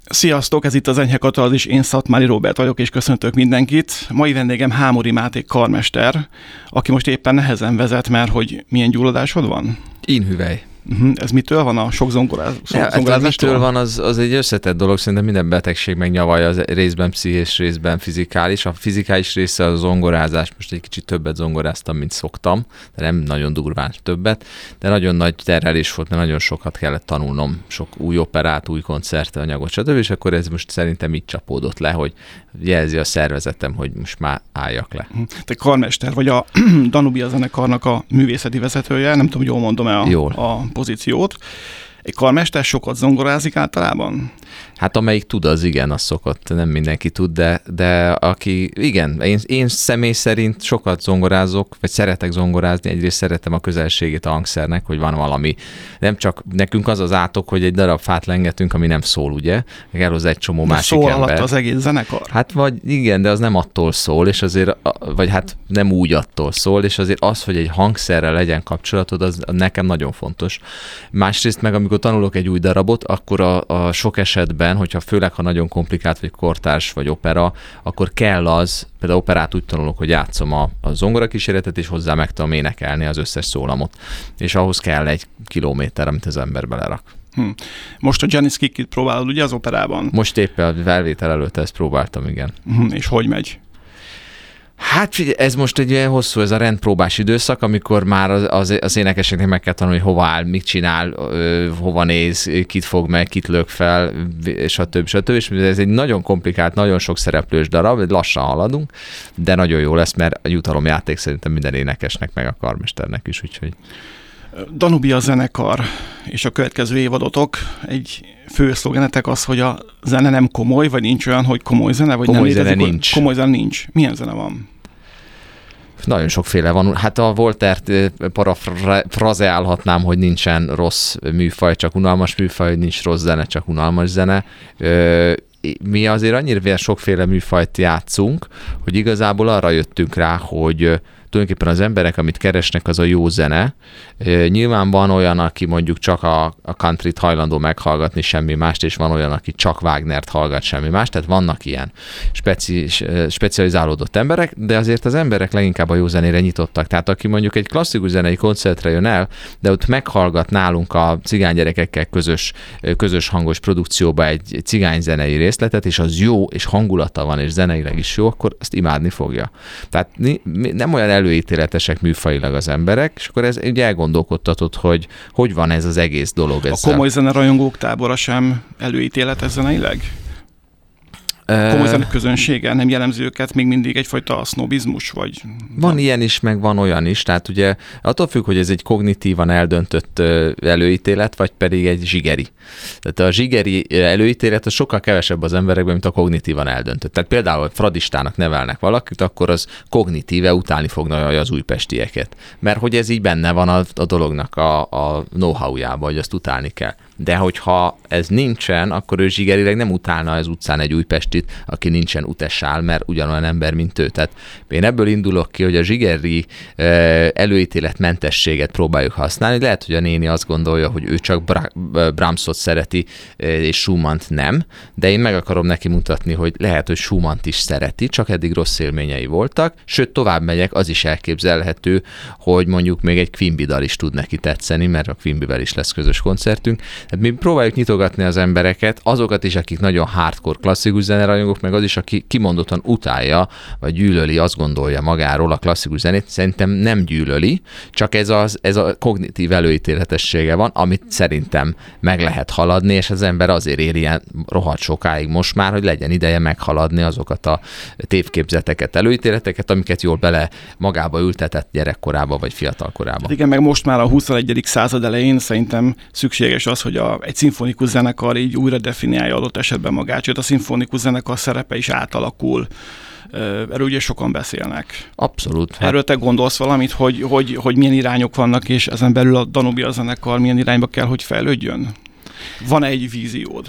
Sziasztok, ez itt az Enyhe Katalózis, én Szatmári Róbert vagyok, és köszöntök mindenkit. Mai vendégem Hámori Máté karmester, aki most éppen nehezen vezet, mert hogy milyen gyulladásod van? Inhüvely. Ez mitől van? A sok zongorázástól? Mitől van, az egy összetett dolog, szerintem minden betegség megnyavalja, az részben pszichés, részben fizikális. A fizikális része a zongorázás, most egy kicsit többet zongoráztam, mint szoktam, de nem nagyon durván többet, de nagyon nagy terhelés volt, mert nagyon sokat kellett tanulnom, sok új operát, új koncertanyagot, stb. És akkor ez most szerintem így csapódott le, hogy jelzi a szervezetem, hogy most már álljak le. Te karmester vagy, a Danubia zenekarnak a művészeti vezetője, nem tudom, jól mondom-e a pozíciót. Egy karmester sokat zongorázik általában? Hát amelyik tud, az igen, az szokott, nem mindenki tud, de aki, igen, én személy szerint sokat zongorázok, vagy szeretek zongorázni, egyrészt szeretem a közelségét a hangszernek, hogy van valami, nem csak nekünk az az átok, hogy egy darab fát lengetünk, ami nem szól, ugye, meg elhoz egy csomó de másik ember. Szól alatt az egész zenekar? Hát vagy igen, de az nem attól szól, és azért, vagy hát nem úgy attól szól, és azért az, hogy egy hangszerrel legyen kapcsolatod, az nekem nagyon fontos. Másrészt meg, amikor tanulok egy új darabot, akkor a sok esetben, hogyha főleg, ha nagyon komplikált, vagy kortárs, vagy opera, akkor kell az, például operát úgy tanulok, hogy játszom a zongorakíséretet, és hozzá meg tudom énekelni az összes szólamot. És ahhoz kell 1 kilométer, amit az ember belerak. Most a Janis Kikit próbálod ugye az operában? Most éppen a felvétel előtt ezt próbáltam, igen. És hogy megy? Hát ez most egy ilyen hosszú, ez a rendpróbás időszak, amikor már az énekeseknek meg kell tanulni, hogy hova áll, mit csinál, hova néz, kit fog meg, kit lök fel, stb. És ez egy nagyon komplikált, nagyon sok szereplős darab, lassan haladunk, de nagyon jó lesz, mert a jutalomjáték szerintem minden énekesnek, meg a karmesternek is, úgyhogy... Danubia zenekar és a következő évadotok, egy fő szlogenetek az, hogy a zene nem komoly, vagy nincs olyan, hogy komoly zene, vagy komoly nem zene létezik, nincs. Komoly zene nincs. Milyen zene van? Nagyon sokféle van. Hát a Voltairt parafrazeálhatnám, hogy nincsen rossz műfaj, csak unalmas műfaj, nincs rossz zene, csak unalmas zene. Mi azért annyira sokféle műfajt játszunk, hogy igazából arra jöttünk rá, hogy tulajdonképpen az emberek, amit keresnek, az a jó zene. Nyilván van olyan, aki mondjuk csak a countryt hajlandó meghallgatni, semmi mást, és van olyan, aki csak Wagnert hallgat, semmi más. Tehát vannak ilyen specializálódott emberek, de azért az emberek leginkább a jó zenére nyitottak. Tehát aki mondjuk egy klasszikus zenei koncertre jön el, de ott meghallgat nálunk a cigánygyerekekkel közös hangos produkcióba egy cigányzenei részletet, és az jó, és hangulata van, és zeneileg is jó, akkor azt imádni fogja. Tehát nem olyan előítéletesek műfajilag az emberek, és akkor ez ugye elgondolkodtatott, hogy van ez az egész dolog. A komoly zenerajongók tábora sem előítéletes zeneileg? Komoly zene közönsége nem jellemzi őket még mindig egyfajta sznobizmus, vagy... Van ilyen is, meg van olyan is, tehát ugye attól függ, hogy ez egy kognitívan eldöntött előítélet, vagy pedig egy zsigeri. Tehát a zsigeri előítélet az sokkal kevesebb az emberekben, mint a kognitívan eldöntött. Tehát például fradistának nevelnek valakit, akkor az kognitíve utálni fogna az újpestieket. Mert hogy ez így benne van a dolognak a know-how-jában, hogy azt utálni kell. De hogyha ez nincsen, akkor ő zsigerileg nem utálna az utcán egy újpestit, aki nincsen utessál, mert ugyanolyan ember, mint ő. Tehát én ebből indulok ki, hogy a zsigeri előítéletmentességet próbáljuk használni. Lehet, hogy a néni azt gondolja, hogy ő csak Brahmsot szereti, és Schumannt nem, de én meg akarom neki mutatni, hogy lehet, hogy Schumannt is szereti, csak eddig rossz élményei voltak. Sőt, tovább megyek, az is elképzelhető, hogy mondjuk még egy Quimby dal is tud neki tetszeni, mert a Quimbyvel is lesz közös koncertünk. Hát mi próbáljuk nyitogatni az embereket, azokat is, akik nagyon hardcore klasszikus zenerajongók, meg az is, aki kimondottan utálja, vagy gyűlöli, azt gondolja magáról a klasszikus zenét, szerintem nem gyűlöli, csak ez a kognitív előítéletessége van, amit szerintem meg lehet haladni, és az ember azért ér ilyen rohadt sokáig most már, hogy legyen ideje meghaladni azokat a tévképzeteket, előítéleteket, amiket jól bele magába ültetett gyerekkorába, vagy fiatalkorába. Hát igen, meg most már a 21. század elején szerintem szükséges az, hogy egy szimfonikus zenekar így újra definiálja adott esetben magát, sőt a szimfonikus zenekar szerepe is átalakul. Erről ugye sokan beszélnek. Abszolút. Erről te gondolsz valamit, hogy milyen irányok vannak, és ezen belül a Danubia zenekar milyen irányba kell, hogy fejlődjön? Van egy víziód?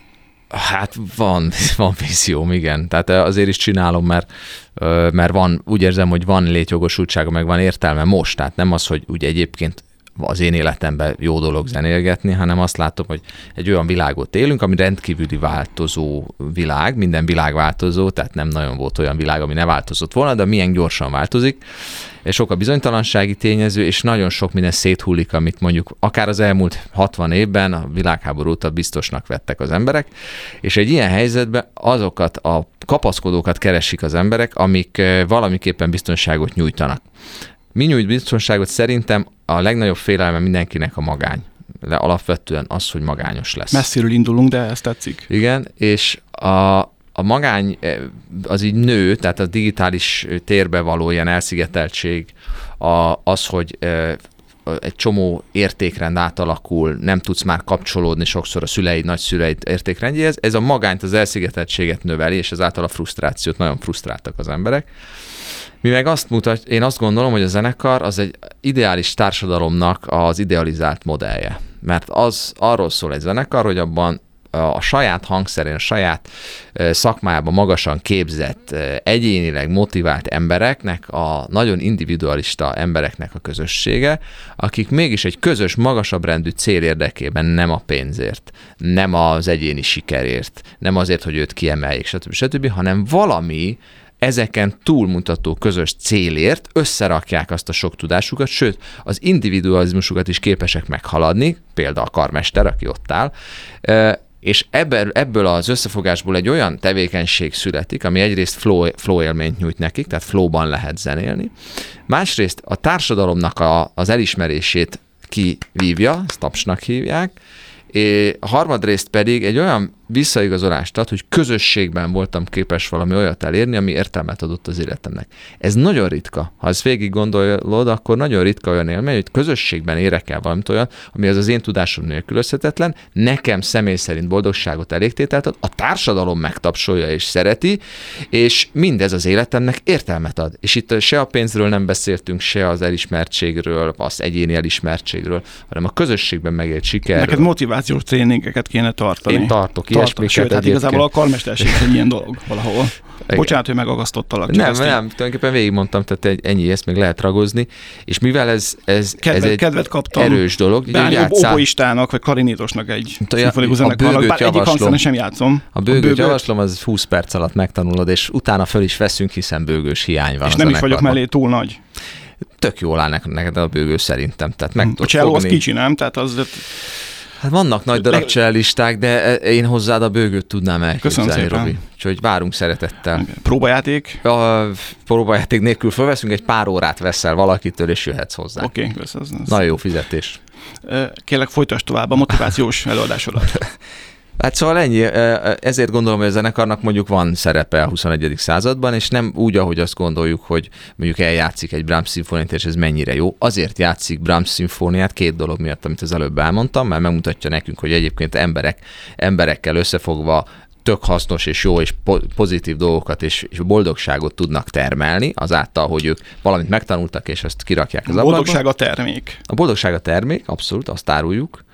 Hát van vízióm, igen. Tehát azért is csinálom, mert van, úgy érzem, hogy van létjogosultsága, meg van értelme most. Tehát nem az, hogy ugye egyébként az én életemben jó dolog zenélgetni, hanem azt látom, hogy egy olyan világot élünk, ami rendkívüli változó világ, minden világ változó, tehát nem nagyon volt olyan világ, ami ne változott volna, de milyen gyorsan változik, és sok a bizonytalansági tényező, és nagyon sok minden széthullik, amit mondjuk akár az elmúlt 60 évben a világháború óta biztosnak vettek az emberek, és egy ilyen helyzetben azokat a kapaszkodókat keresik az emberek, amik valamiképpen biztonságot nyújtanak. Mi nyújt biztonságot? Szerintem a legnagyobb félelme mindenkinek a magány. De alapvetően az, hogy magányos lesz. Messziről indulunk, de ez tetszik. Igen, és a magány az így nő, tehát a digitális térbe való ilyen elszigeteltség, az, hogy egy csomó értékrend átalakul, nem tudsz már kapcsolódni sokszor a szüleid, nagyszüleid értékrendjéhez, ez a magányt, az elszigeteltséget növeli, és ezáltal a frusztrációt, nagyon frusztráltak az emberek. Mi meg azt mutat, én azt gondolom, hogy a zenekar az egy ideális társadalomnak az idealizált modellje. Mert az arról szól egy zenekar, hogy abban a saját hangszerén, a saját szakmájában magasan képzett, egyénileg motivált embereknek, a nagyon individualista embereknek a közössége, akik mégis egy közös, magasabb rendű cél érdekében, nem a pénzért, nem az egyéni sikerért, nem azért, hogy őt kiemeljék, stb., hanem valami ezeken túlmutató közös célért összerakják azt a sok tudásukat, sőt, az individualizmusukat is képesek meghaladni, például a karmester, aki ott áll, és ebből az összefogásból egy olyan tevékenység születik, ami egyrészt flow élményt nyújt nekik, tehát flowban lehet zenélni, másrészt a társadalomnak az elismerését kivívja, ezt tapsnak hívják, a harmadrészt pedig egy olyan visszaigazolást ad, hogy közösségben voltam képes valami olyat elérni, ami értelmet adott az életemnek. Ez nagyon ritka. Ha ezt végig gondolod, akkor nagyon ritka olyan élmény, hogy közösségben érek el valamit olyan, ami az én tudásom nélkülözhetetlen, nekem személy szerint boldogságot elégtételt ad, a társadalom megtapsolja és szereti, és mindez az életemnek értelmet ad. És itt se a pénzről nem beszéltünk, se az elismertségről, az egyéni elismertségről, hanem a közösségben megélt sikerről. Neked motivációs tréningeket kéne tartani. Én tartok. Sőt, hát igazából a karmesterség egy ilyen dolog valahol. Igen. Bocsánat, hogy megagasztottalak. Nem, tulajdonképpen végigmondtam, tehát ennyi, ezt még lehet ragozni, és mivel ez egy erős dolog. Oboistának, vagy klarinétosnak egy szimfonikus zenekarnak, bár egyik hangszeren sem játszom. A bőgőt javaslom, az 20 perc alatt megtanulod, és utána föl is veszünk, hiszen bőgős hiány van. És nem is vagyok mellé túl nagy. Tök jól áll neked a bőgő szerintem. Tehát a cselló az kicsi, nem? Tehát az... Hát vannak nagy darab cellisták, de én hozzád a bőgőt tudnám elképzelni, Robi. Úgyhogy várunk szeretettel. Próbajáték? Próbajáték nélkül fölveszünk, egy pár órát veszel valakitől, és jöhetsz hozzá. Oké, nagyon jó fizetés. Kérlek, folytasd tovább a motivációs előadásodat. Hát szóval ennyi, ezért gondolom, hogy a zenekarnak mondjuk van szerepe a 21. században, és nem úgy, ahogy azt gondoljuk, hogy mondjuk eljátszik egy Brahms szimfóniát, és ez mennyire jó. Azért játszik Brahms szimfóniát két dolog miatt, amit az előbb elmondtam, mert megmutatja nekünk, hogy egyébként emberekkel összefogva tök hasznos és jó és pozitív dolgokat és boldogságot tudnak termelni, azáltal, hogy ők valamit megtanultak, és ezt kirakják az ablakba. A boldogság a termék. A boldogság a termék, abszolút, azt áruljuk.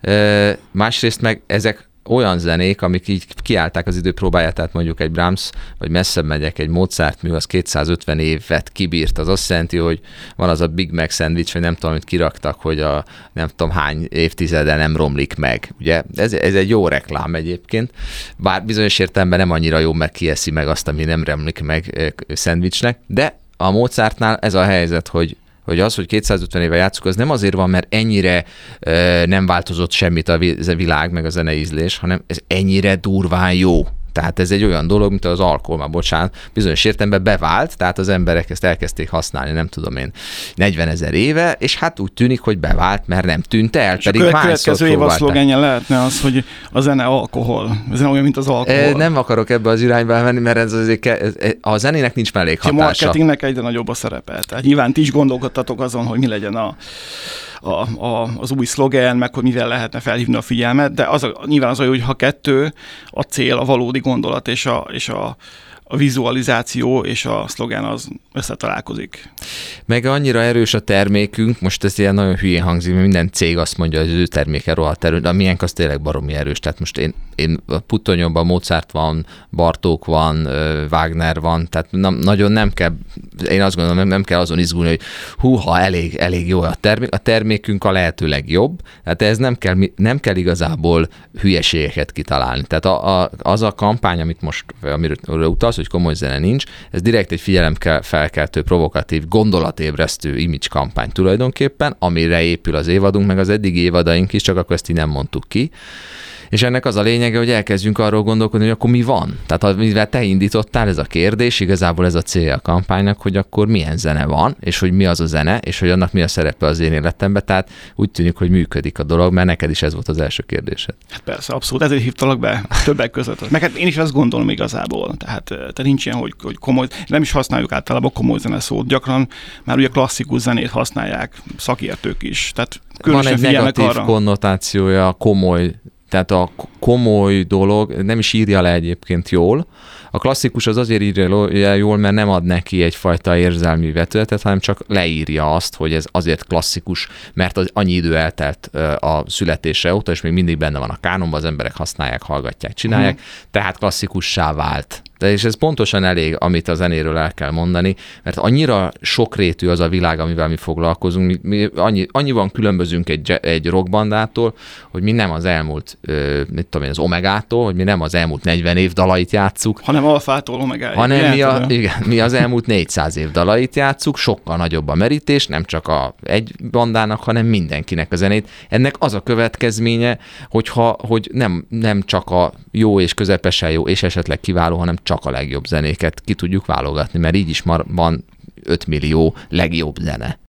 Másrészt meg ezek olyan zenék, amik így kiállták az idő próbáját, tehát mondjuk egy Brahms, vagy messzebb megyek, egy Mozart mű, az 250 évet kibírt. Az azt jelenti, hogy van az a Big Mac szendvics, vagy nem tudom, amit kiraktak, hogy a nem tudom hány évtizede nem romlik meg. Ugye ez egy jó reklám egyébként, bár bizonyos értelemben nem annyira jó, mert kieszi meg azt, ami nem romlik meg szendvicsnek, de a Mozartnál ez a helyzet, hogy az, hogy 250 éve játszuk, az nem azért van, mert ennyire nem változott semmit a világ, meg a zeneízlés, hanem ez ennyire durván jó. Tehát ez egy olyan dolog, mint az alkohol, bocsánat, bizonyos értelemben bevált, tehát az emberek ezt elkezdték használni, nem tudom én, 40 000 éve, és hát úgy tűnik, hogy bevált, mert nem tűnt el, és pedig hányszor következő év a szlogenje lehetne az, hogy a zene alkohol. Ez nem olyan, mint az alkohol. Nem akarok ebbe az irányba menni, mert ez azért a zenének nincs mellék hatása. A marketingnek egyre nagyobb a szerepe. Tehát nyilván ti is gondolkodtatok azon, hogy mi legyen az új szlogen, meg hogy mivel lehetne felhívni a figyelmet, de nyilván az olyan, hogy ha kettő, a cél, a valódi gondolat és a vizualizáció és a szlogen az összetalálkozik. Meg annyira erős a termékünk, most ez ilyen nagyon hülyén hangzik, mert minden cég azt mondja, hogy az ő terméke rohadt erős, de a miénk az tényleg baromi erős. Tehát most Puttonyomban Mozart van, Bartók van, Wagner van, tehát nagyon nem kell, én azt gondolom, nem kell azon izgulni, hogy húha, elég jó a termékünk a lehető legjobb, tehát ez nem kell igazából hülyeségeket kitalálni. Tehát az a kampány, amiről utalsz, hogy komoly zene nincs, ez direkt egy figyelemfelkeltő, provokatív, gondolatébresztő image kampány tulajdonképpen, amire épül az évadunk, meg az eddigi évadaink is, csak akkor ezt így nem mondtuk ki. És ennek az a lényege, hogy elkezdjünk arról gondolkodni, hogy akkor mi van. Tehát mivel te indítottál, ez a kérdés, igazából ez a célja a kampánynak, hogy akkor milyen zene van, és hogy mi az a zene, és hogy annak mi a szerepe az én életemben. Tehát úgy tűnik, hogy működik a dolog, mert neked is ez volt az első kérdésed. Hát persze, abszolút, ezért hívtalak be többek között. Meg hát én is azt gondolom igazából. Tehát nincs ilyen, hogy komoly, nem is használjuk általában komoly zene szót. Gyakran már ugye klasszikus zenét használják szakértők is. Tehát van egy negatív konnotációja, komoly. Tehát a komoly dolog nem is írja le egyébként jól. A klasszikus az azért írja jól, mert nem ad neki egyfajta érzelmi vetületet, hanem csak leírja azt, hogy ez azért klasszikus, mert az annyi idő eltelt a születése óta, és még mindig benne van a kánonban, az emberek használják, hallgatják, csinálják, tehát klasszikussá vált. És ez pontosan elég, amit a zenéről el kell mondani, mert annyira sokrétű az a világ, amivel mi foglalkozunk, annyiban különbözünk egy rockbandától, hogy mi nem az elmúlt, az Omegától, hogy mi nem az elmúlt 40 év dalait játsszuk, hanem Alfától Omegáig. Hanem mi az elmúlt 400 év dalait játsszuk, sokkal nagyobb a merítés, nem csak egy bandának, hanem mindenkinek a zenét. Ennek az a következménye, hogy nem csak a jó és közepesen jó és esetleg kiváló, hanem csak a legjobb zenéket ki tudjuk válogatni, mert így is van 5 millió legjobb zene.